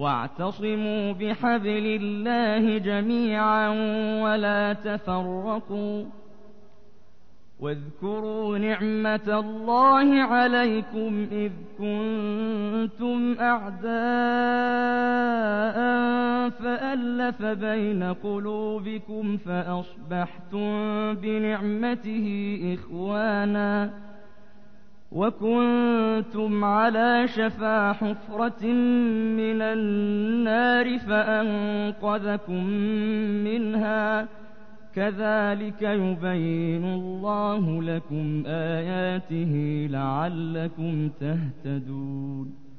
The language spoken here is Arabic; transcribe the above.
واعتصموا بحبل الله جميعا ولا تفرقوا واذكروا نعمة الله عليكم إذ كنتم أعداء فألف بين قلوبكم فأصبحتم بنعمته إخوانا وكنتم على شفا حفرة من النار فأنقذكم منها كذلك يبين الله لكم آياته لعلكم تهتدون